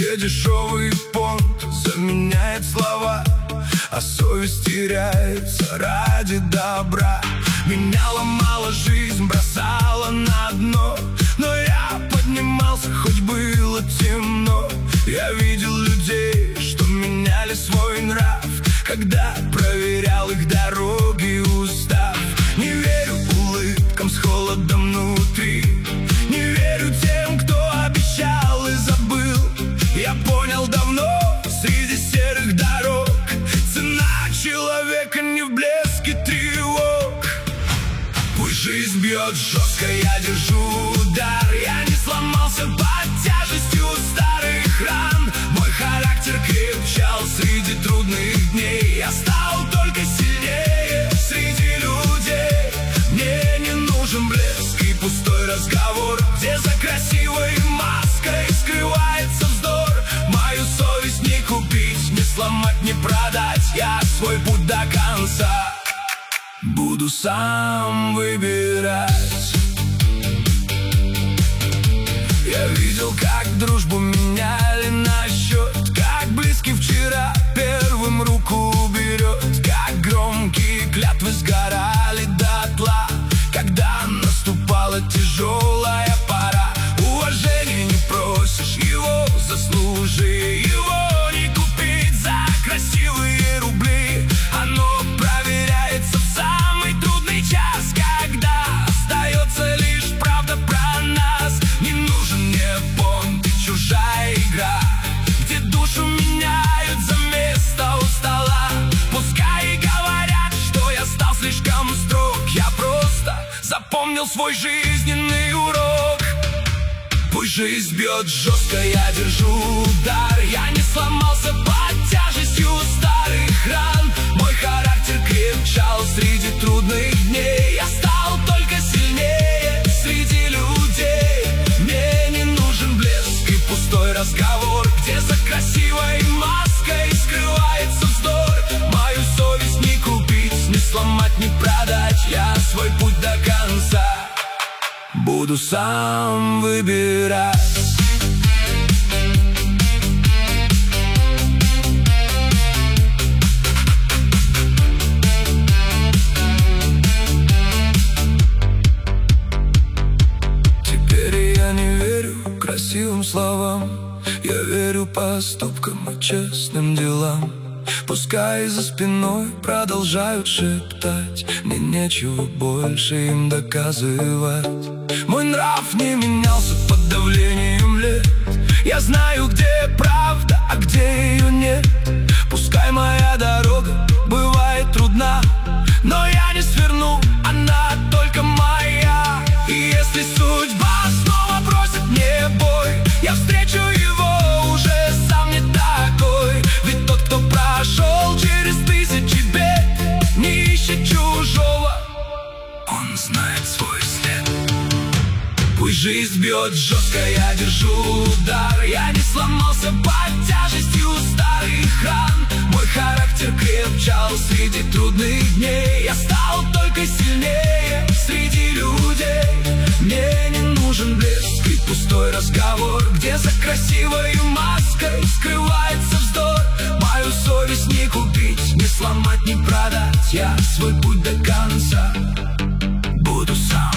где дешевый понт заменяет слова, а совесть теряется ради добра. Меня ломала жизнь, бросала на дно, но я поднимался, хоть было темно. Я видел людей, что меняли свой нрав, когда проверял их дороги устав. Не верю улыбкам с холодом внутри, не верю тем, кто обещал и забыл. Я понял давно, среди серых дорог цена человека не в блеске тревог. Пусть жизнь бьет жестко, я держу удар. Я не сломался под тяжестью старых ран. Мой характер крепчал среди трудных дней. Я стал только сильнее среди людей. Мне не нужен блеск и пустой разговор, где за красивой маской скрывается вздор. Мою совесть не купить, не сломать, не продать. Я свой путь до конца буду сам выбирать. Я видел, как дружбу меняли на счет, как близкий вчера первым руку берет, как громкие клятвы сгорали дотла, когда наступала тяжелая пора. Уважения не просишь, его заслужи, его не купить за красивые рубли. Оно проверяется в самый трудный час, когда остается лишь правда про нас. Не нужен мне понт и чужая игра, где душу меняют за место у стола. Пускай и говорят, что я стал слишком строг, я просто запомнил свой жизненный урок. Пусть жизнь бьет жестко, я держу удар. Я не сломался под тяжестью старых ран. Мой характер крепчал среди трудных дней. Я стал только сильнее среди людей. Мне не нужен блеск и пустой разговор, где за красивой маской скрывается вздор. Мою совесть не купить, не сломать, не продать. Я свой путь до конца буду сам выбирать. Теперь я не верю красивым словам, я верю поступкам и честным делам. Пускай за спиной продолжают шептать, мне нечего больше им доказывать. Мой нрав не менялся под давлением лет. Я знаю, где правда, а где ее нет. Пускай моя дорога бывает трудна, но я не сверну, она только моя. И если судьба снова бросит мне бой, я встречу его уже сам не такой. Ведь тот, кто прошел через тысячи бед, не ищет чужого, он знает свой след. Пусть жизнь бьет жестко, я держу удар. Я не сломался под тяжестью старых ран. Мой характер крепчал среди трудных дней. Я стал только сильнее среди людей. Мне не нужен блеск и пустой разговор, где за красивой маской скрывается вздор. Мою совесть не купить, не сломать, не продать. Я свой путь до конца буду сам